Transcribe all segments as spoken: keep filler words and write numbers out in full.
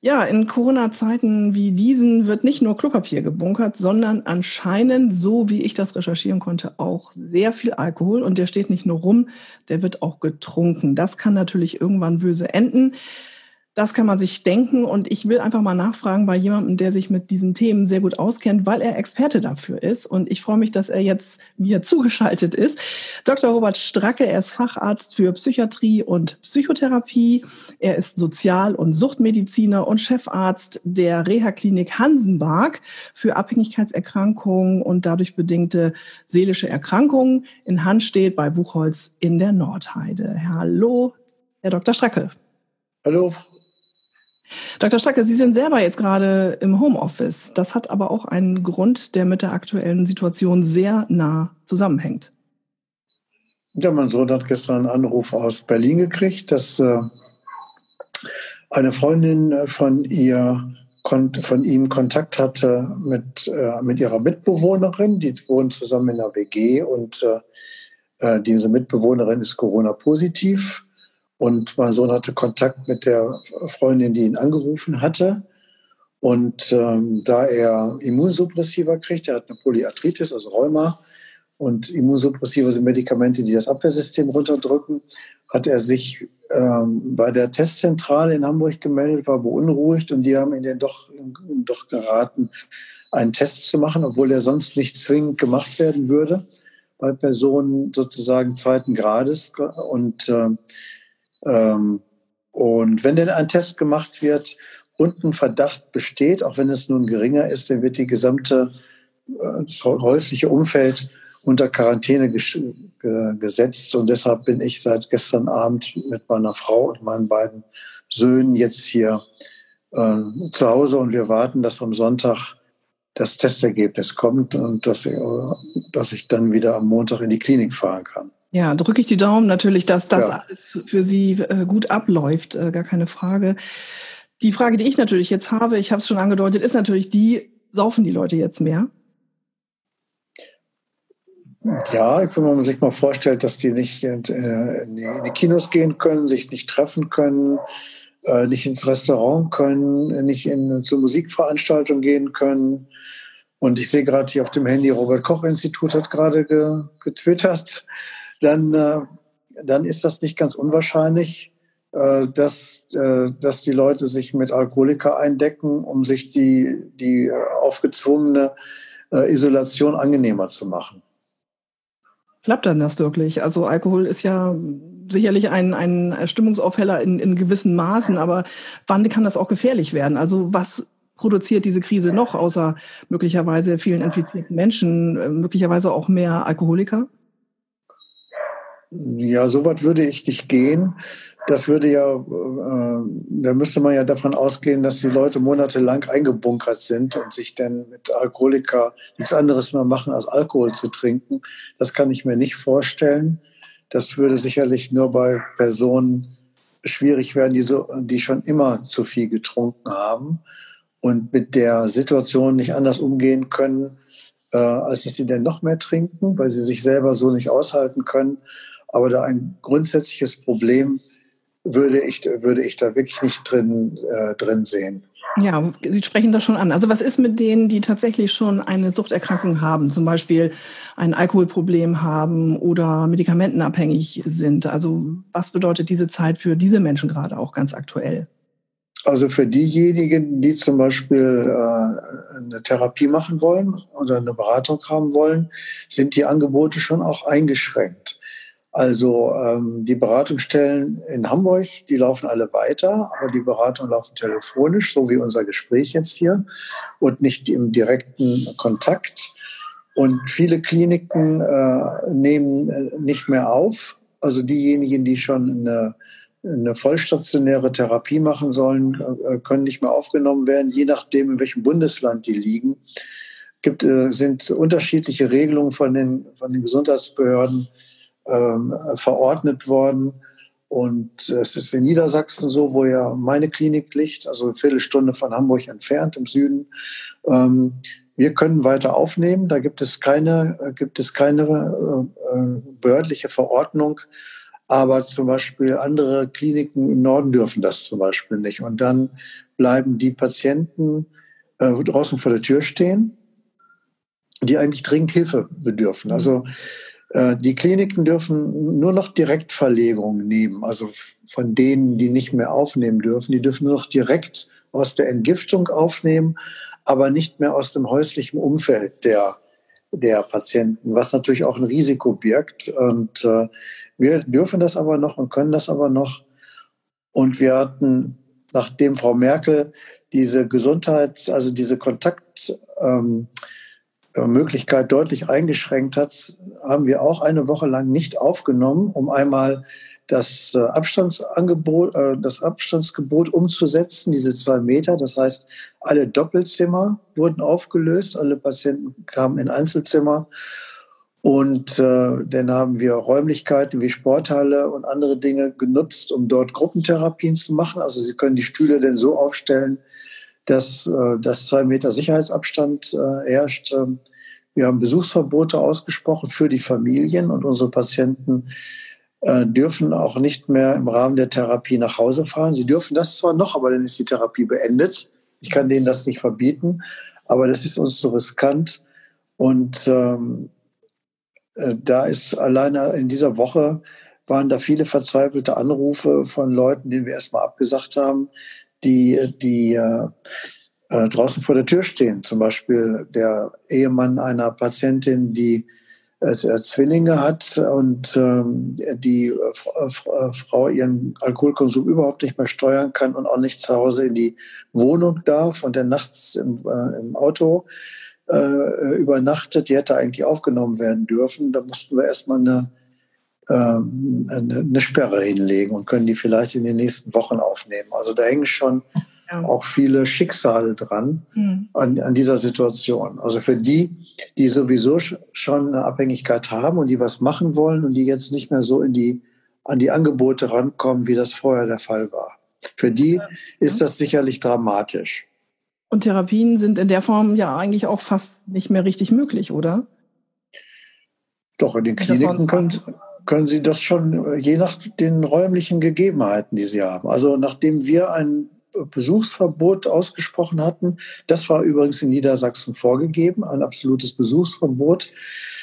Ja, in Corona-Zeiten wie diesen wird nicht nur Klopapier gebunkert, sondern anscheinend, so wie ich das recherchieren konnte, auch sehr viel Alkohol. Und der steht nicht nur rum, der wird auch getrunken. Das kann natürlich irgendwann böse enden. Das kann man sich denken. Und ich will einfach mal nachfragen bei jemandem, der sich mit diesen Themen sehr gut auskennt, weil er Experte dafür ist. Und ich freue mich, dass er jetzt mir zugeschaltet ist. Doktor Robert Stracke, er ist Facharzt für Psychiatrie und Psychotherapie. Er ist Sozial- und Suchtmediziner und Chefarzt der Reha-Klinik Hansenbark für Abhängigkeitserkrankungen und dadurch bedingte seelische Erkrankungen in Hanstedt bei Buchholz in der Nordheide. Hallo, Herr Doktor Stracke. Hallo. Doktor Stracke, Sie sind selber jetzt gerade im Homeoffice. Das hat aber auch einen Grund, der mit der aktuellen Situation sehr nah zusammenhängt. Ja, mein Sohn hat gestern einen Anruf aus Berlin gekriegt, dass äh, eine Freundin von ihr von ihm Kontakt hatte mit, äh, mit ihrer Mitbewohnerin. Die wohnen zusammen in einer W G und äh, diese Mitbewohnerin ist Corona-positiv. Und mein Sohn hatte Kontakt mit der Freundin, die ihn angerufen hatte. Und ähm, da er Immunsuppressiva kriegt, er hat eine Polyarthritis, also Rheuma, und Immunsuppressiva sind Medikamente, die das Abwehrsystem runterdrücken, hat er sich ähm, bei der Testzentrale in Hamburg gemeldet, war beunruhigt und die haben ihn dann doch, doch geraten, einen Test zu machen, obwohl der sonst nicht zwingend gemacht werden würde bei Personen sozusagen zweiten Grades. Und äh, Ähm, und wenn denn ein Test gemacht wird und ein Verdacht besteht, auch wenn es nun geringer ist, dann wird die gesamte äh, das häusliche Umfeld unter Quarantäne ges- ge- gesetzt. Und deshalb bin ich seit gestern Abend mit meiner Frau und meinen beiden Söhnen jetzt hier äh, zu Hause und wir warten, dass am Sonntag das Testergebnis kommt und dass, äh, dass ich dann wieder am Montag in die Klinik fahren kann. Ja, drücke ich die Daumen natürlich, dass das Ja. alles für Sie äh, gut abläuft, äh, gar keine Frage. Die Frage, die ich natürlich jetzt habe, ich habe es schon angedeutet, ist natürlich die, saufen die Leute jetzt mehr? Ja, wenn man sich mal vorstellt, dass die nicht in die, in die Kinos gehen können, sich nicht treffen können, äh, nicht ins Restaurant können, nicht in, zur Musikveranstaltung gehen können. Und ich sehe gerade hier auf dem Handy, Robert-Koch-Institut hat gerade ge, getwittert, dann, äh, dann ist das nicht ganz unwahrscheinlich, äh, dass, äh, dass die Leute sich mit Alkoholika eindecken, um sich die, die aufgezwungene äh, Isolation angenehmer zu machen. Klappt dann das wirklich? Also Alkohol ist ja sicherlich ein, ein Stimmungsaufheller in, in gewissen Maßen, aber wann kann das auch gefährlich werden? Also was produziert diese Krise noch, außer möglicherweise vielen infizierten Menschen, möglicherweise auch mehr Alkoholiker? Ja, so weit würde ich nicht gehen. Das würde ja, äh, da müsste man ja davon ausgehen, dass die Leute monatelang eingebunkert sind und sich dann mit Alkoholika nichts anderes mehr machen, als Alkohol zu trinken. Das kann ich mir nicht vorstellen. Das würde sicherlich nur bei Personen schwierig werden, die, so, die schon immer zu viel getrunken haben und mit der Situation nicht anders umgehen können, äh, als dass sie dann noch mehr trinken, weil sie sich selber so nicht aushalten können. Aber da ein grundsätzliches Problem würde ich, würde ich da wirklich nicht drin, äh, drin sehen. Ja, Sie sprechen das schon an. Also was ist mit denen, die tatsächlich schon eine Suchterkrankung haben, zum Beispiel ein Alkoholproblem haben oder medikamentenabhängig sind? Also was bedeutet diese Zeit für diese Menschen gerade auch ganz aktuell? Also für diejenigen, die zum Beispiel äh, eine Therapie machen wollen oder eine Beratung haben wollen, sind die Angebote schon auch eingeschränkt. Also ähm, die Beratungsstellen in Hamburg, die laufen alle weiter, aber die Beratungen laufen telefonisch, so wie unser Gespräch jetzt hier, und nicht im direkten Kontakt. Und viele Kliniken äh, nehmen nicht mehr auf. Also diejenigen, die schon eine, eine vollstationäre Therapie machen sollen, äh, können nicht mehr aufgenommen werden, je nachdem, in welchem Bundesland die liegen. Gibt, äh, sind unterschiedliche Regelungen von den, von den Gesundheitsbehörden ähm, verordnet worden. Und es ist in Niedersachsen so, wo ja meine Klinik liegt, also eine Viertelstunde von Hamburg entfernt im Süden. Ähm, wir können weiter aufnehmen. Da gibt es keine, gibt es keine äh, behördliche Verordnung. aber zum Beispiel andere Kliniken im Norden dürfen das zum Beispiel nicht. Und dann bleiben die Patienten äh, draußen vor der Tür stehen, die eigentlich dringend Hilfe bedürfen. Also äh, die Kliniken dürfen nur noch Direktverlegungen nehmen, also von denen, die nicht mehr aufnehmen dürfen. Die dürfen nur noch direkt aus der Entgiftung aufnehmen, aber nicht mehr aus dem häuslichen Umfeld der, der Patienten, was natürlich auch ein Risiko birgt. Und äh, wir dürfen das aber noch und können das aber noch. Und wir hatten, nachdem Frau Merkel diese Gesundheits-, also diese Kontaktmöglichkeit ähm, deutlich eingeschränkt hat, haben wir auch eine Woche lang nicht aufgenommen, um einmal das äh, Abstandsangebot, äh, das Abstandsgebot umzusetzen, diese zwei Meter. Das heißt, alle Doppelzimmer wurden aufgelöst, alle Patienten kamen in Einzelzimmer. Und äh, dann haben wir Räumlichkeiten wie Sporthalle und andere Dinge genutzt, um dort Gruppentherapien zu machen. Also Sie können die Stühle dann so aufstellen, dass, äh, dass zwei Meter Sicherheitsabstand äh, herrscht. Wir haben Besuchsverbote ausgesprochen für die Familien und unsere Patienten äh, dürfen auch nicht mehr im Rahmen der Therapie nach Hause fahren. Sie dürfen das zwar noch, aber dann ist die Therapie beendet. Ich kann denen das nicht verbieten, aber das ist uns zu riskant. Und ähm, da ist alleine in dieser Woche waren da viele verzweifelte Anrufe von Leuten, denen wir erstmal abgesagt haben, die, die äh, draußen vor der Tür stehen. Zum Beispiel der Ehemann einer Patientin, die äh, Zwillinge hat und ähm, die äh, Frau ihren Alkoholkonsum überhaupt nicht mehr steuern kann und auch nicht zu Hause in die Wohnung darf und dann nachts im, äh, im Auto äh, übernachtet. Die hätte eigentlich aufgenommen werden dürfen. Da mussten wir erstmal eine, ähm, eine, eine Sperre hinlegen und können die vielleicht in den nächsten Wochen aufnehmen. Also da hängen schon ja. auch viele Schicksale dran mhm. an, an dieser Situation. Also für die, die sowieso schon eine Abhängigkeit haben und die was machen wollen und die jetzt nicht mehr so in die, an die Angebote rankommen, wie das vorher der Fall war. Für die ja. ist das sicherlich dramatisch. Und Therapien sind in der Form ja eigentlich auch fast nicht mehr richtig möglich, oder? Doch, in den Kliniken können, können Sie das schon, je nach den räumlichen Gegebenheiten, die Sie haben. Also nachdem wir ein Besuchsverbot ausgesprochen hatten, das war übrigens in Niedersachsen vorgegeben, ein absolutes Besuchsverbot.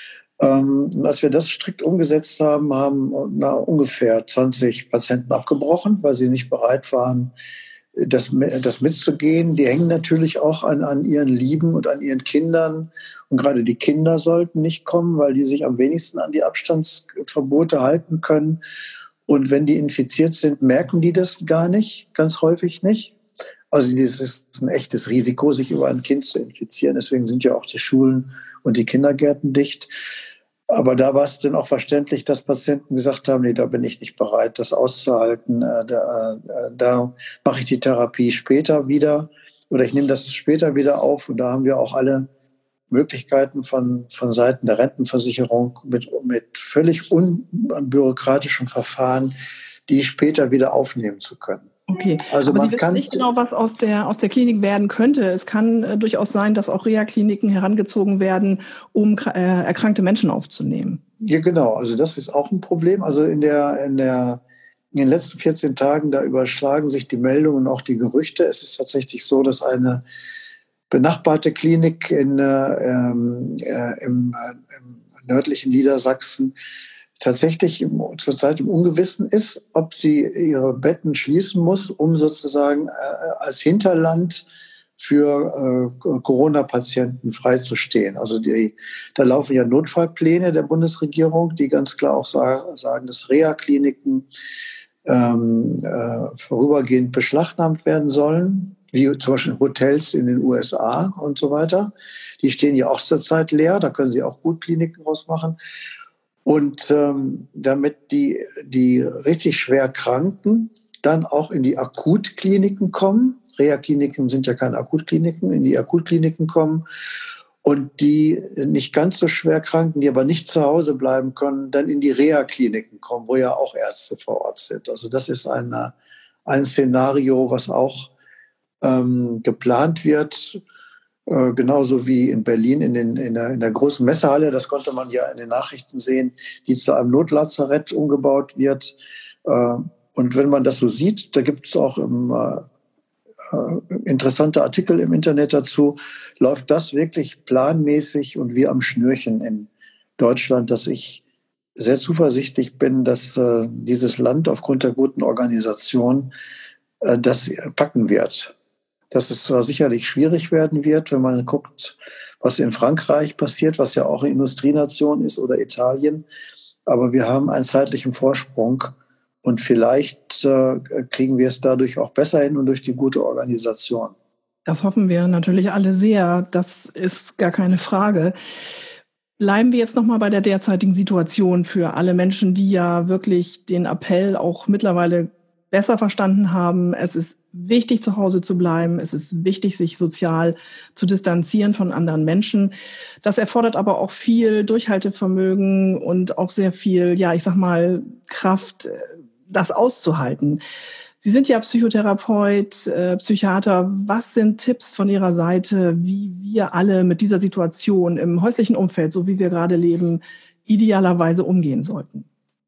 Ähm, und als wir das strikt umgesetzt haben, haben na, ungefähr zwanzig Patienten abgebrochen, weil sie nicht bereit waren, Das, das mitzugehen. Die hängen natürlich auch an, an ihren Lieben und an ihren Kindern. Und gerade die Kinder sollten nicht kommen, weil die sich am wenigsten an die Abstandsverbote halten können. Und wenn die infiziert sind, merken die das gar nicht, ganz häufig nicht. Also das ist ein echtes Risiko, sich über ein Kind zu infizieren. Deswegen sind ja auch die Schulen und die Kindergärten dicht. Aber da war es dann auch verständlich, dass Patienten gesagt haben, nee, da bin ich nicht bereit, das auszuhalten. Da, da mache ich die Therapie später wieder oder ich nehme das später wieder auf. Und da haben wir auch alle Möglichkeiten von, von Seiten der Rentenversicherung mit, mit völlig unbürokratischen Verfahren, die später wieder aufnehmen zu können. Okay, also aber man Sie wissen kann nicht genau, was aus der, aus der Klinik werden könnte. Es kann äh, durchaus sein, dass auch Reha-Kliniken herangezogen werden, um äh, erkrankte Menschen aufzunehmen. Ja, genau. Also das ist auch ein Problem. Also in der, in der, in den letzten vierzehn Tagen, da überschlagen sich die Meldungen und auch die Gerüchte. Es ist tatsächlich so, dass eine benachbarte Klinik in, äh, äh, im, äh, im nördlichen Niedersachsen tatsächlich im, zurzeit im Ungewissen ist, ob sie ihre Betten schließen muss, um sozusagen äh, als Hinterland für äh, Corona-Patienten freizustehen. Also die, da laufen ja Notfallpläne der Bundesregierung, die ganz klar auch sagen, sagen dass Reha-Kliniken ähm, äh, vorübergehend beschlagnahmt werden sollen, wie zum Beispiel Hotels in den U S A und so weiter. Die stehen ja auch zurzeit leer, da können sie auch gut Kliniken rausmachen. Und ähm, damit die, die richtig schwer Kranken dann auch in die Akutkliniken kommen, Reha-Kliniken sind ja keine Akutkliniken, in die Akutkliniken kommen und die nicht ganz so schwer Kranken, die aber nicht zu Hause bleiben können, dann in die Reha-Kliniken kommen, wo ja auch Ärzte vor Ort sind. Also das ist eine, ein Szenario, was auch ähm, geplant wird. Äh, genauso wie in Berlin in, den, in, der, in der großen Messehalle, das konnte man ja in den Nachrichten sehen, die zu einem Notlazarett umgebaut wird. Äh, und wenn man das so sieht, da gibt es auch im, äh, interessante Artikel im Internet dazu, läuft das wirklich planmäßig und wie am Schnürchen in Deutschland, dass ich sehr zuversichtlich bin, dass äh, dieses Land aufgrund der guten Organisation äh, das packen wird. Dass es zwar sicherlich schwierig werden wird, wenn man guckt, was in Frankreich passiert, was ja auch eine Industrienation ist, oder Italien. Aber wir haben einen zeitlichen Vorsprung und vielleicht äh, kriegen wir es dadurch auch besser hin und durch die gute Organisation. Das hoffen wir natürlich alle sehr. Das ist gar keine Frage. Bleiben wir jetzt noch mal bei der derzeitigen Situation für alle Menschen, die ja wirklich den Appell auch mittlerweile besser verstanden haben. Es ist wichtig, zu Hause zu bleiben. Es ist wichtig, sich sozial zu distanzieren von anderen Menschen. Das erfordert aber auch viel Durchhaltevermögen und auch sehr viel, ja, ich sag mal, Kraft, das auszuhalten. Sie sind ja Psychotherapeut, äh, Psychiater. Was sind Tipps von Ihrer Seite, wie wir alle mit dieser Situation im häuslichen Umfeld, so wie wir gerade leben, idealerweise umgehen sollten?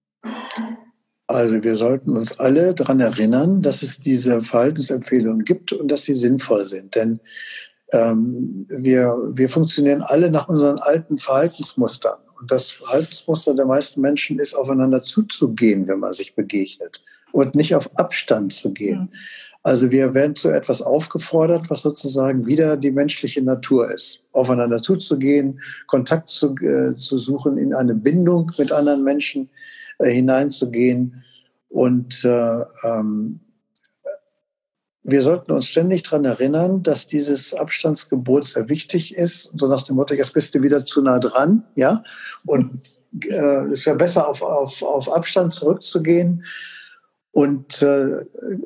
Also wir sollten uns alle daran erinnern, dass es diese Verhaltensempfehlungen gibt und dass sie sinnvoll sind. Denn ähm, wir, wir funktionieren alle nach unseren alten Verhaltensmustern. Und das Verhaltensmuster der meisten Menschen ist, aufeinander zuzugehen, wenn man sich begegnet, und nicht auf Abstand zu gehen. Mhm. Also wir werden zu etwas aufgefordert, was sozusagen wieder die menschliche Natur ist. Aufeinander zuzugehen, Kontakt zu, äh, zu suchen, in eine Bindung mit anderen Menschen äh, hineinzugehen. Und äh, ähm, wir sollten uns ständig daran erinnern, dass dieses Abstandsgebot sehr wichtig ist. So nach dem Motto, jetzt bist du wieder zu nah dran. Ja? Und äh, es wäre besser, auf, auf, auf Abstand zurückzugehen. Und äh,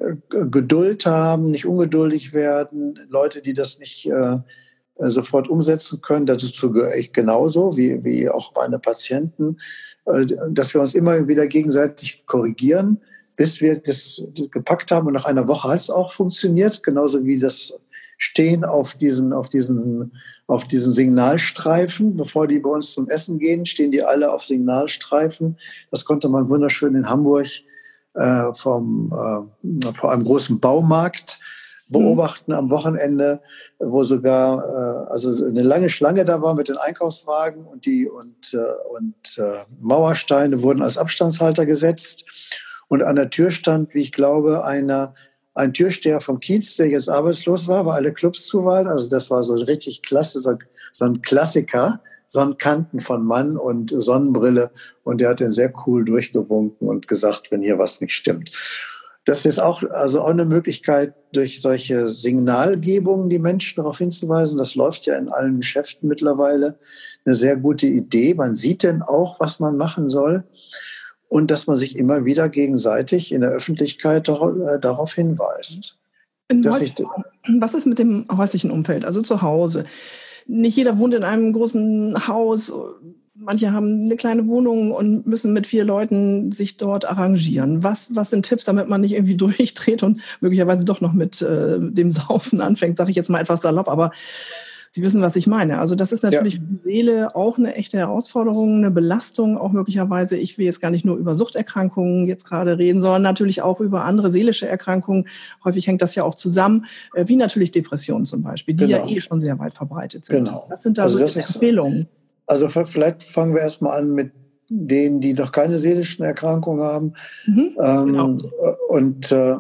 Geduld haben, nicht ungeduldig werden. Leute, die das nicht äh, sofort umsetzen können, dazu gehöre ich genauso, wie, wie auch meine Patienten, äh, dass wir uns immer wieder gegenseitig korrigieren, bis wir das gepackt haben. Und nach einer Woche hat es auch funktioniert, genauso wie das Stehen auf diesen, auf diesen, auf diesen Signalstreifen. Bevor die bei uns zum Essen gehen, stehen die alle auf Signalstreifen. Das konnte man wunderschön in Hamburg Äh, vom, äh, vor einem großen Baumarkt beobachten mhm. am Wochenende, wo sogar äh, also eine lange Schlange da war mit den Einkaufswagen und die und, äh, und äh, Mauersteine wurden als Abstandshalter gesetzt. Und an der Tür stand, wie ich glaube, einer, ein Türsteher vom Kiez, der jetzt arbeitslos war, weil alle Clubs zu waren. Also das war so richtig klasse, so, so ein Klassiker. Sonnenkanten von Mann und Sonnenbrille. Und der hat den sehr cool durchgewunken und gesagt, wenn hier was nicht stimmt. Das ist auch, also auch eine Möglichkeit, durch solche Signalgebungen die Menschen darauf hinzuweisen. Das läuft ja in allen Geschäften mittlerweile. Eine sehr gute Idee. Man sieht denn auch, was man machen soll. Und dass man sich immer wieder gegenseitig in der Öffentlichkeit darauf hinweist. Dass ich, was ist mit dem häuslichen Umfeld, also zu Hause? Nicht jeder wohnt in einem großen Haus. Manche haben eine kleine Wohnung und müssen mit vier Leuten sich dort arrangieren. Was, was sind Tipps, damit man nicht irgendwie durchdreht und möglicherweise doch noch mit äh, dem Saufen anfängt, sage ich jetzt mal etwas salopp, aber Sie wissen, was ich meine. Also das ist natürlich ja. für die Seele auch eine echte Herausforderung, eine Belastung auch möglicherweise. Ich will jetzt gar nicht nur über Suchterkrankungen jetzt gerade reden, sondern natürlich auch über andere seelische Erkrankungen. Häufig hängt das ja auch zusammen, wie natürlich Depressionen zum Beispiel, die genau. ja eh schon sehr weit verbreitet sind. Genau. Was sind da also so das Ihre ist, Empfehlungen? Also vielleicht fangen wir erstmal an mit denen, die noch keine seelischen Erkrankungen haben. Mhm, ähm, genau. Und äh,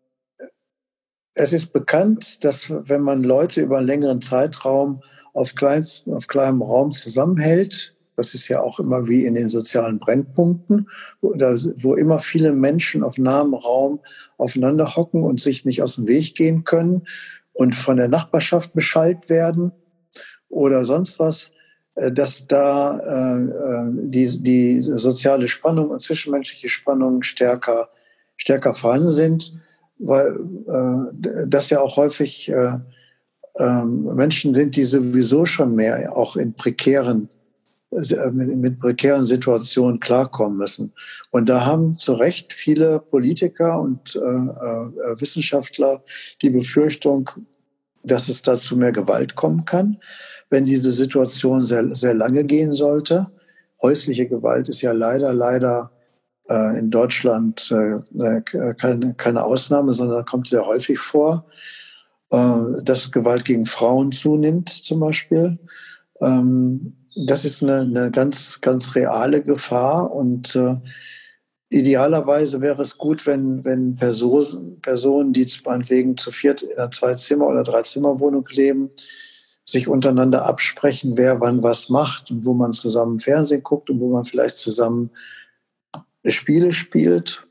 es ist bekannt, dass wenn man Leute über einen längeren Zeitraum auf, kleinst, auf kleinem Raum zusammenhält, das ist ja auch immer wie in den sozialen Brennpunkten, wo, da, wo immer viele Menschen auf nahem Raum aufeinander hocken und sich nicht aus dem Weg gehen können und von der Nachbarschaft beschallt werden oder sonst was, dass da äh, die, die soziale Spannung und zwischenmenschliche Spannung stärker, stärker vorhanden sind, weil äh, das ja auch häufig äh, äh, Menschen sind, die sowieso schon mehr auch in prekären, äh, mit, mit prekären Situationen klarkommen müssen. Und da haben zu Recht viele Politiker und äh, äh, Wissenschaftler die Befürchtung, dass es dazu mehr Gewalt kommen kann, wenn diese Situation sehr, sehr lange gehen sollte. Häusliche Gewalt ist ja leider, leider äh, in Deutschland äh, keine, keine Ausnahme, sondern kommt sehr häufig vor, äh, dass Gewalt gegen Frauen zunimmt zum Beispiel. Ähm, das ist eine, eine ganz, ganz reale Gefahr und äh, idealerweise wäre es gut, wenn, wenn Personen, Personen, die meinetwegen zu viert in einer Zwei-Zimmer- oder Drei-Zimmer-Wohnung leben, sich untereinander absprechen, wer wann was macht und wo man zusammen Fernsehen guckt und wo man vielleicht zusammen Spiele spielt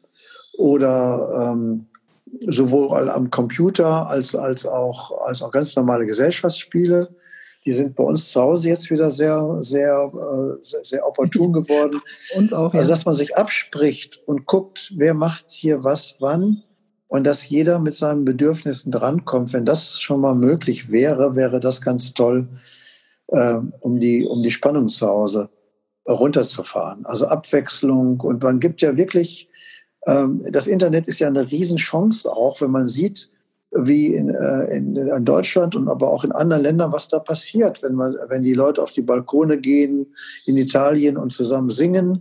oder ähm, sowohl am Computer als, als, auch, als auch ganz normale Gesellschaftsspiele. Die sind bei uns zu Hause jetzt wieder sehr, sehr, äh, sehr, sehr opportun geworden. Uns auch, ja. Also, dass man sich abspricht und guckt, wer macht hier was, wann und dass jeder mit seinen Bedürfnissen drankommt. Wenn das schon mal möglich wäre, wäre das ganz toll, äh, um die, um die Spannung zu Hause runterzufahren. Also Abwechslung und man gibt ja wirklich, ähm, das Internet ist ja eine Riesenchance auch, wenn man sieht, wie in, äh, in, in Deutschland und aber auch in anderen Ländern, was da passiert, wenn man, wenn die Leute auf die Balkone gehen in Italien und zusammen singen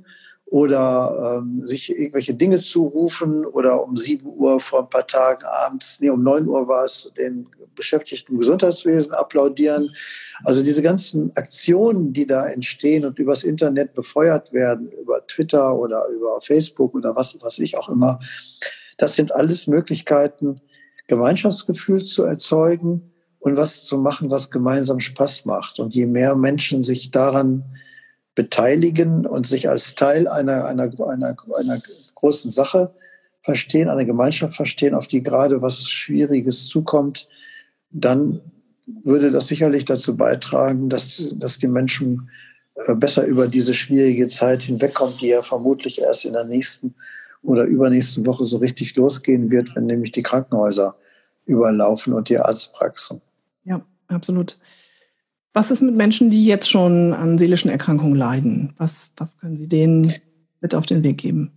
oder ähm, sich irgendwelche Dinge zurufen oder um sieben Uhr vor ein paar Tagen abends, nee, um neun Uhr war es, den Beschäftigten im Gesundheitswesen applaudieren. Also diese ganzen Aktionen, die da entstehen und übers Internet befeuert werden, über Twitter oder über Facebook oder was, was ich auch immer, das sind alles Möglichkeiten, Gemeinschaftsgefühl zu erzeugen und was zu machen, was gemeinsam Spaß macht. Und je mehr Menschen sich daran beteiligen und sich als Teil einer, einer, einer, einer großen Sache verstehen, einer Gemeinschaft verstehen, auf die gerade was Schwieriges zukommt, dann würde das sicherlich dazu beitragen, dass, dass die Menschen besser über diese schwierige Zeit hinwegkommen, die ja vermutlich erst in der nächsten oder übernächsten Woche so richtig losgehen wird, wenn nämlich die Krankenhäuser überlaufen und die Arztpraxen. Ja, absolut. Was ist mit Menschen, die jetzt schon an seelischen Erkrankungen leiden? Was, was können Sie denen mit auf den Weg geben?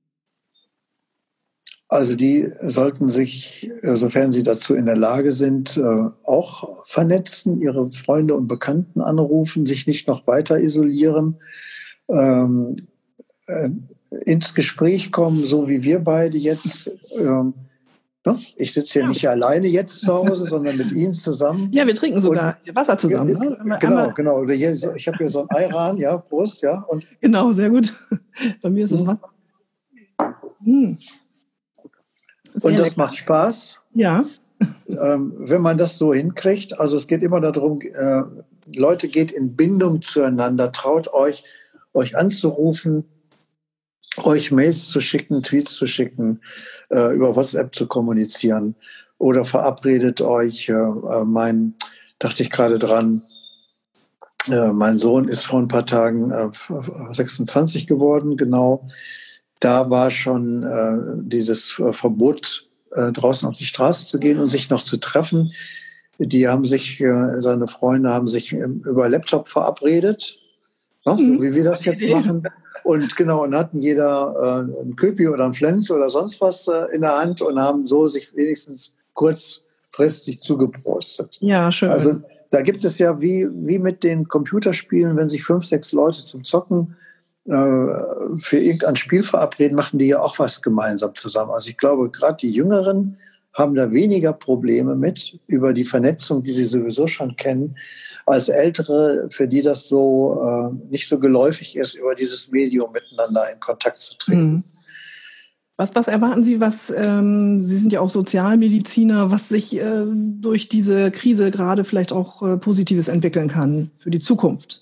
Also die sollten sich, sofern sie dazu in der Lage sind, auch vernetzen, ihre Freunde und Bekannten anrufen, sich nicht noch weiter isolieren, ähm, äh, ins Gespräch kommen, so wie wir beide jetzt. Ähm, ne? Ich sitze hier ja. nicht alleine jetzt zu Hause, sondern mit Ihnen zusammen. Ja, wir trinken sogar und, Wasser zusammen. Ja, ne? Genau, Einmal, genau. Oder hier, ich habe hier so ein Ayran, ja, Prost, ja. Und, genau, sehr gut. Bei mir ist es Wasser. Hm. Und das lecker. Macht Spaß. Ja. Ähm, wenn man das so hinkriegt, also es geht immer darum, äh, Leute, geht in Bindung zueinander, traut euch, euch anzurufen, euch Mails zu schicken, Tweets zu schicken, äh, über WhatsApp zu kommunizieren oder verabredet euch, äh, mein, dachte ich gerade dran, äh, mein Sohn ist vor ein paar Tagen äh, sechsundzwanzig geworden, genau. Da war schon äh, dieses äh, Verbot, äh, draußen auf die Straße zu gehen und sich noch zu treffen. Die haben sich, äh, seine Freunde haben sich äh, über Laptop verabredet, ne? Mhm. So wie wir das jetzt machen. Und genau, und hatten jeder äh, ein Köpi oder ein Flens oder sonst was äh, in der Hand und haben so sich wenigstens kurzfristig zugeprostet. Ja, schön. Also da gibt es ja wie, wie mit den Computerspielen, wenn sich fünf, sechs Leute zum Zocken für irgendein Spiel verabreden, machen die ja auch was gemeinsam zusammen. Also ich glaube, gerade die Jüngeren haben da weniger Probleme mit, über die Vernetzung, die sie sowieso schon kennen, als Ältere, für die das so äh, nicht so geläufig ist, über dieses Medium miteinander in Kontakt zu treten. Mhm. Was, was erwarten Sie, was, ähm, Sie sind ja auch Sozialmediziner, was sich äh, durch diese Krise gerade vielleicht auch äh, Positives entwickeln kann für die Zukunft?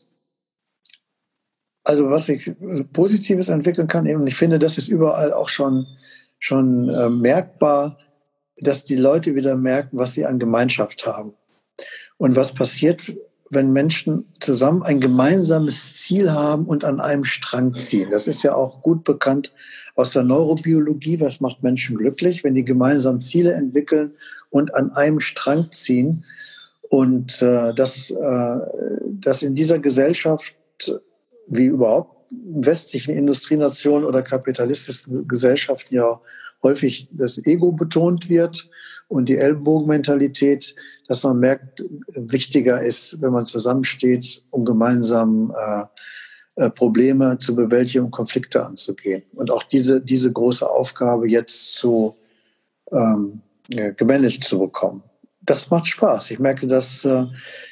Also was sich Positives entwickeln kann, und ich finde, das ist überall auch schon, schon äh, merkbar, dass die Leute wieder merken, was sie an Gemeinschaft haben. Und was passiert, wenn Menschen zusammen ein gemeinsames Ziel haben und an einem Strang ziehen. Das ist ja auch gut bekannt aus der Neurobiologie. Was macht Menschen glücklich, wenn die gemeinsam Ziele entwickeln und an einem Strang ziehen? Und äh, dass, äh, dass in dieser Gesellschaft wie überhaupt in westlichen Industrienationen oder kapitalistischen Gesellschaften ja häufig das Ego betont wird und die Ellbogenmentalität, dass man merkt, wichtiger ist, wenn man zusammensteht, um gemeinsam äh, äh, Probleme zu bewältigen und Konflikte anzugehen. Und auch diese, diese große Aufgabe jetzt zu ähm, gemanagt zu bekommen. Das macht Spaß. Ich merke das äh,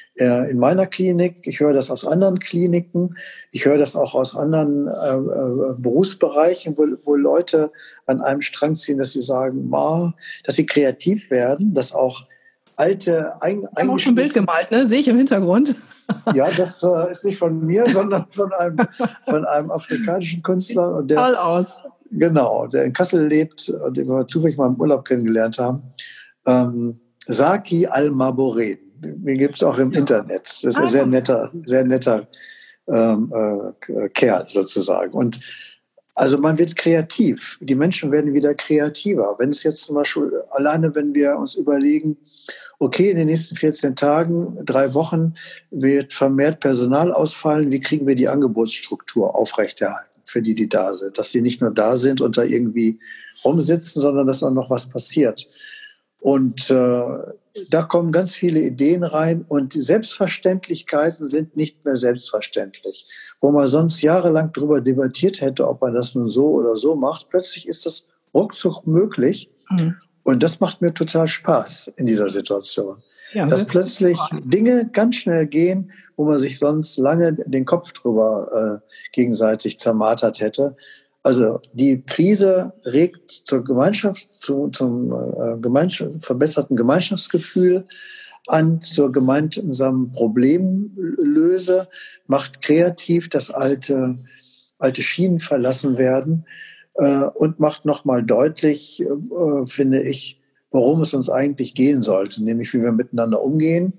in meiner Klinik, ich höre das aus anderen Kliniken, ich höre das auch aus anderen äh, äh, Berufsbereichen, wo, wo Leute an einem Strang ziehen, dass sie sagen, wow, dass sie kreativ werden, dass auch alte... Ein, ich habe auch schon ein Bild gemalt, ne? Sehe ich im Hintergrund. Ja, das äh, ist nicht von mir, sondern von einem, von einem afrikanischen Künstler. Und der, toll aus. Genau, der in Kassel lebt, den wir zufällig mal im Urlaub kennengelernt haben. Ähm, Saki Al-Maboret. Den gibt es auch im ja. Internet. Das ist ein sehr netter, sehr netter ähm, äh, Kerl sozusagen. Und also man wird kreativ. Die Menschen werden wieder kreativer. Wenn es jetzt zum Beispiel, alleine wenn wir uns überlegen, okay, in den nächsten vierzehn Tagen, drei Wochen wird vermehrt Personal ausfallen, wie kriegen wir die Angebotsstruktur aufrechterhalten für die, die da sind? Dass sie nicht nur da sind und da irgendwie rumsitzen, sondern dass auch noch was passiert. Und äh, da kommen ganz viele Ideen rein und die Selbstverständlichkeiten sind nicht mehr selbstverständlich. Wo man sonst jahrelang darüber debattiert hätte, ob man das nun so oder so macht, plötzlich ist das ruckzuck möglich. Mhm. Und das macht mir total Spaß in dieser Situation. Ja, dass plötzlich Dinge ganz schnell gehen, wo man sich sonst lange den Kopf drüber äh, gegenseitig zermartert hätte. Also die Krise regt zur Gemeinschaft, zu, zum äh, Gemeinschaft, verbesserten Gemeinschaftsgefühl an, zur gemeinsamen Problemlöse, macht kreativ, dass alte, alte Schienen verlassen werden äh, und macht nochmal deutlich, äh, finde ich, worum es uns eigentlich gehen sollte, nämlich wie wir miteinander umgehen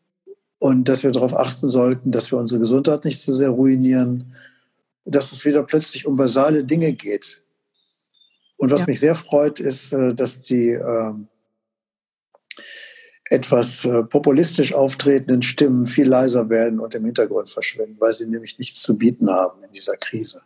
und dass wir darauf achten sollten, dass wir unsere Gesundheit nicht zu sehr ruinieren, dass es wieder plötzlich um basale Dinge geht. Und was ja. mich sehr freut, ist, dass die äh, etwas äh, populistisch auftretenden Stimmen viel leiser werden und im Hintergrund verschwinden, weil sie nämlich nichts zu bieten haben in dieser Krise.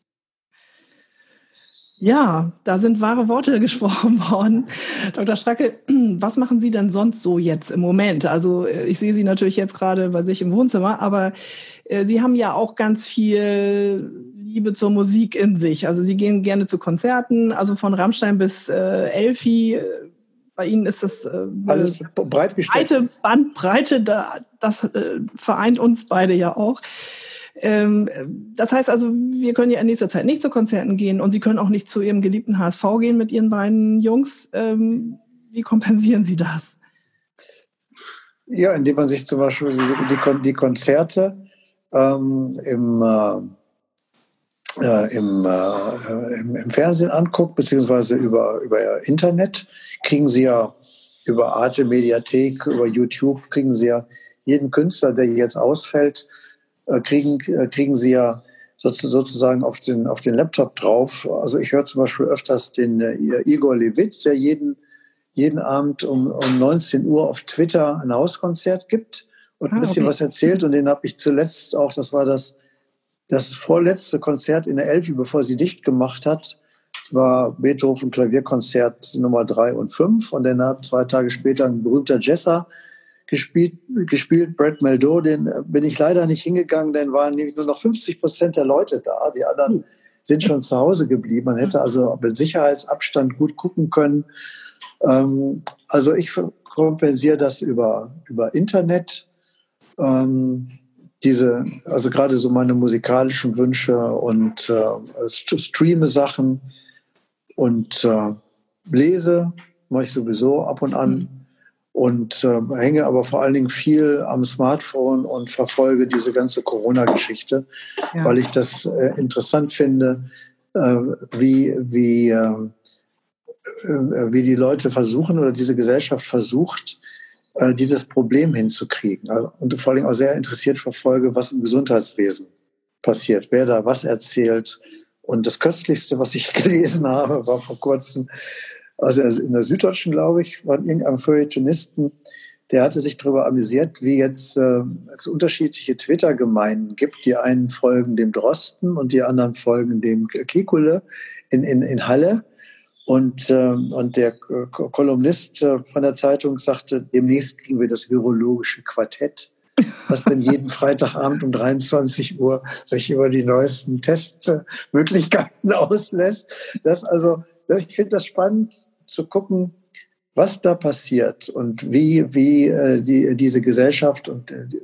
Ja, da sind wahre Worte gesprochen worden. Doktor Stracke, was machen Sie denn sonst so jetzt im Moment? Also ich sehe Sie natürlich jetzt gerade bei sich im Wohnzimmer, aber äh, Sie haben ja auch ganz viel Liebe zur Musik in sich. Also Sie gehen gerne zu Konzerten, also von Rammstein bis äh, Elfi. Bei Ihnen ist das äh, alles breit gesteckt. Breite Bandbreite, da, das äh, vereint uns beide ja auch. Ähm, das heißt also, wir können ja in nächster Zeit nicht zu Konzerten gehen und Sie können auch nicht zu Ihrem geliebten H S V gehen mit Ihren beiden Jungs. Ähm, wie kompensieren Sie das? Ja, indem man sich zum Beispiel die, die Konzerte ähm, im, äh, im, äh, im, im Fernsehen anguckt, beziehungsweise über, über Internet, kriegen Sie ja über Arte Mediathek, über YouTube, kriegen Sie ja jeden Künstler, der jetzt ausfällt, kriegen, kriegen Sie ja sozusagen auf den, auf den Laptop drauf. Also ich höre zum Beispiel öfters den Igor Levit, der jeden, jeden Abend um, um neunzehn Uhr auf Twitter ein Hauskonzert gibt und ein ah, bisschen okay. was erzählt. Und den habe ich zuletzt auch, das war das, das vorletzte Konzert in der Elfi, bevor sie dicht gemacht hat, war Beethoven Klavierkonzert Nummer drei und fünf. Und dann hat zwei Tage später ein berühmter Jesser gespielt, gespielt, Brett Meldau, den bin ich leider nicht hingegangen, denn waren nur noch fünfzig Prozent der Leute da. Die anderen sind schon zu Hause geblieben. Man hätte also mit Sicherheitsabstand gut gucken können. Ähm, also ich kompensiere das über, über Internet. Ähm, diese, also gerade so meine musikalischen Wünsche und äh, streame Sachen und äh, lese, mache ich sowieso ab und an. Und äh, hänge aber vor allen Dingen viel am Smartphone und verfolge diese ganze Corona-Geschichte, ja. weil ich das äh, interessant finde, äh, wie, wie, äh, äh, wie die Leute versuchen oder diese Gesellschaft versucht, äh, dieses Problem hinzukriegen. Also, und vor allem auch sehr interessiert verfolge, was im Gesundheitswesen passiert, wer da was erzählt. Und das Köstlichste, was ich gelesen habe, war vor kurzem, also in der Süddeutschen, glaube ich, war irgendein Feuilletonisten, der hatte sich darüber amüsiert, wie jetzt äh, es unterschiedliche Twitter-Gemeinden gibt. Die einen folgen dem Drosten und die anderen folgen dem Kekulé in, in, in Halle. Und, äh, und der äh, Kolumnist äh, von der Zeitung sagte, demnächst kriegen wir das virologische Quartett, das dann jeden Freitagabend um dreiundzwanzig Uhr sich über die neuesten Testmöglichkeiten auslässt. Das also, das, ich finde das spannend zu gucken, was da passiert und wie, wie äh, die, diese Gesellschaft und äh,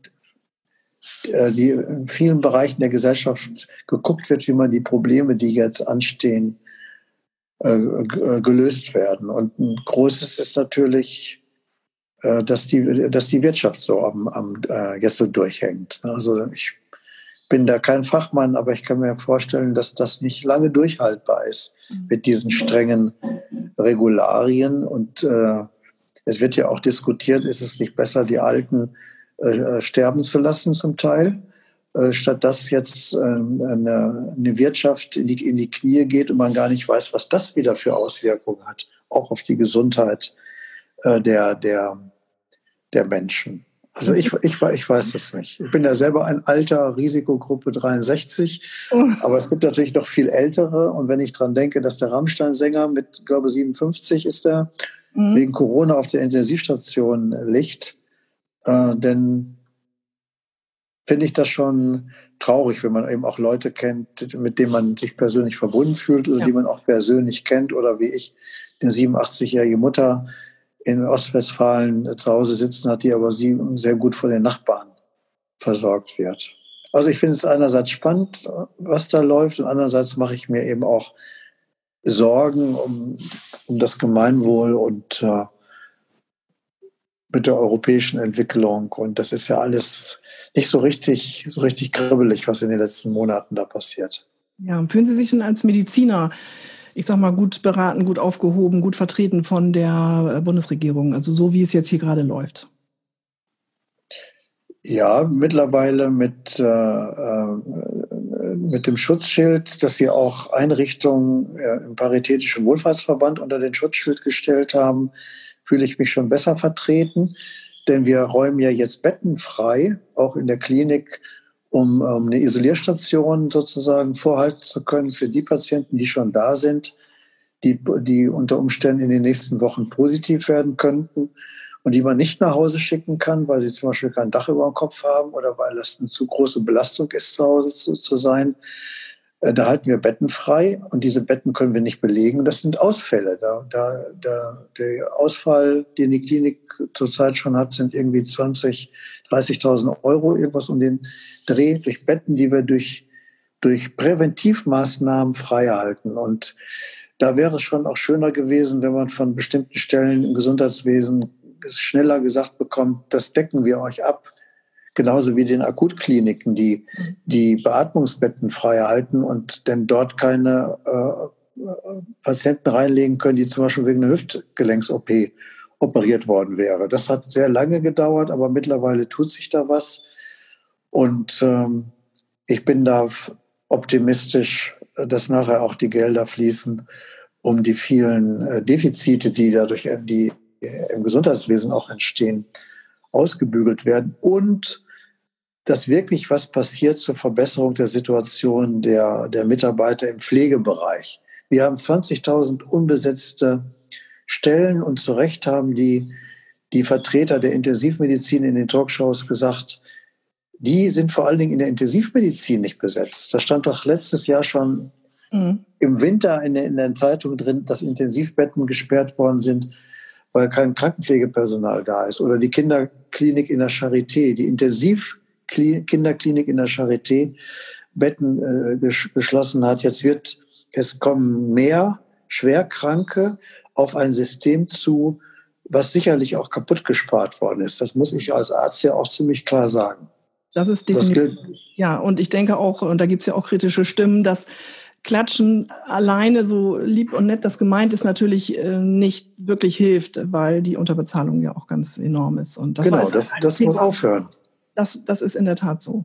die in vielen Bereichen der Gesellschaft geguckt wird, wie man die Probleme, die jetzt anstehen, äh, gelöst werden. Und ein großes ist natürlich, dass die, dass die Wirtschaft so am, am äh, jetzt so durchhängt. Also ich bin da kein Fachmann, aber ich kann mir vorstellen, dass das nicht lange durchhaltbar ist mit diesen strengen Regularien. Und äh, es wird ja auch diskutiert, ist es nicht besser, die Alten äh, sterben zu lassen zum Teil, äh, statt dass jetzt äh, eine, eine Wirtschaft in die, in die Knie geht und man gar nicht weiß, was das wieder für Auswirkungen hat, auch auf die Gesundheit äh, der, der der Menschen. Also ich, ich, ich weiß das nicht. Ich bin ja selber ein alter, Risikogruppe dreiundsechzig, aber es gibt natürlich noch viel ältere. Und wenn ich dran denke, dass der Rammstein-Sänger mit, glaube ich, siebenundfünfzig ist er, mhm. wegen Corona auf der Intensivstation liegt, äh, dann finde ich das schon traurig, wenn man eben auch Leute kennt, mit denen man sich persönlich verbunden fühlt oder ja. die man auch persönlich kennt oder wie ich, eine siebenundachtzig-jährige Mutter, in Ostwestfalen zu Hause sitzen hat, die aber sie sehr gut von den Nachbarn versorgt wird. Also ich finde es einerseits spannend, was da läuft, und andererseits mache ich mir eben auch Sorgen um, um das Gemeinwohl und äh, mit der europäischen Entwicklung. Und das ist ja alles nicht so richtig, so richtig kribbelig, was in den letzten Monaten da passiert. Ja, fühlen Sie sich denn als Mediziner, ich sag mal, gut beraten, gut aufgehoben, gut vertreten von der Bundesregierung, also so wie es jetzt hier gerade läuft? Ja, mittlerweile mit, äh, mit dem Schutzschild, dass sie auch Einrichtungen äh, im Paritätischen Wohlfahrtsverband unter den Schutzschild gestellt haben, fühle ich mich schon besser vertreten. Denn wir räumen ja jetzt Betten frei, auch in der Klinik, um, um eine Isolierstation sozusagen vorhalten zu können für die Patienten, die schon da sind, die, die unter Umständen in den nächsten Wochen positiv werden könnten und die man nicht nach Hause schicken kann, weil sie zum Beispiel kein Dach über dem Kopf haben oder weil das eine zu große Belastung ist, zu Hause zu, zu sein. Da halten wir Betten frei und diese Betten können wir nicht belegen. Das sind Ausfälle. Da, da, da, der Ausfall, den die Klinik zurzeit schon hat, sind irgendwie zwanzigtausend, dreißigtausend Euro, irgendwas um den Dreh, durch Betten, die wir durch, durch Präventivmaßnahmen frei halten. Und da wäre es schon auch schöner gewesen, wenn man von bestimmten Stellen im Gesundheitswesen schneller gesagt bekommt, das decken wir euch ab. Genauso wie den Akutkliniken, die die Beatmungsbetten frei halten und dann dort keine äh, Patienten reinlegen können, die zum Beispiel wegen einer Hüftgelenks-O P operiert worden wäre. Das hat sehr lange gedauert, aber mittlerweile tut sich da was. Und ähm, ich bin da optimistisch, dass nachher auch die Gelder fließen, um die vielen äh, Defizite, die dadurch die im Gesundheitswesen auch entstehen, ausgebügelt werden und dass wirklich was passiert zur Verbesserung der Situation der, der Mitarbeiter im Pflegebereich. Wir haben zwanzigtausend unbesetzte Stellen und zu Recht haben die, die Vertreter der Intensivmedizin in den Talkshows gesagt, die sind vor allen Dingen in der Intensivmedizin nicht besetzt. Da stand doch letztes Jahr schon mhm. im Winter in, der, in den Zeitungen drin, dass Intensivbetten gesperrt worden sind, weil kein Krankenpflegepersonal da ist. Oder die Kinderklinik in der Charité, die Intensivkinderklinik in der Charité Betten äh, ges- geschlossen hat. Jetzt wird, es kommen mehr Schwerkranke auf ein System zu, was sicherlich auch kaputt gespart worden ist. Das muss ich als Arzt ja auch ziemlich klar sagen. Das ist definitiv, das ja, und ich denke auch, und da gibt es ja auch kritische Stimmen, dass Klatschen alleine, so lieb und nett das gemeint ist, natürlich äh, nicht wirklich hilft, weil die Unterbezahlung ja auch ganz enorm ist. Und das genau, das, das muss aufhören. Das, das ist in der Tat so.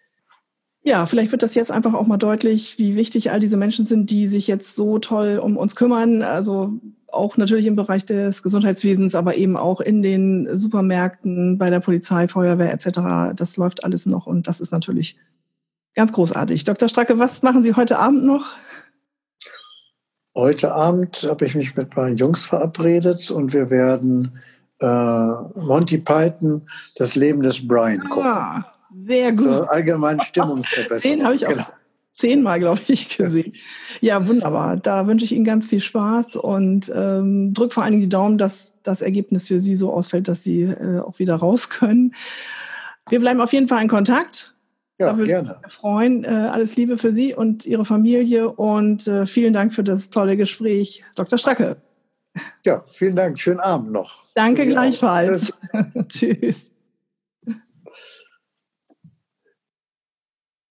Ja, vielleicht wird das jetzt einfach auch mal deutlich, wie wichtig all diese Menschen sind, die sich jetzt so toll um uns kümmern. Also auch natürlich im Bereich des Gesundheitswesens, aber eben auch in den Supermärkten, bei der Polizei, Feuerwehr et cetera. Das läuft alles noch und das ist natürlich ganz großartig. Doktor Stracke, was machen Sie heute Abend noch? heute Abend habe ich mich mit meinen Jungs verabredet und wir werden äh, Monty Python, das Leben des Brian gucken. Ah, sehr gut. Zur allgemeinen Stimmungsverbesserung. Den habe ich auch genau. zehnmal, glaube ich, gesehen. Ja, wunderbar. Da wünsche ich Ihnen ganz viel Spaß und ähm, drücke vor allen Dingen die Daumen, dass das Ergebnis für Sie so ausfällt, dass Sie äh, auch wieder raus können. Wir bleiben auf jeden Fall in Kontakt. Ja, da würde gerne. ich mich freuen. Äh, alles Liebe für Sie und Ihre Familie und äh, vielen Dank für das tolle Gespräch, Doktor Stracke. Ja, vielen Dank. Schönen Abend noch. Danke gleichfalls. Tschüss.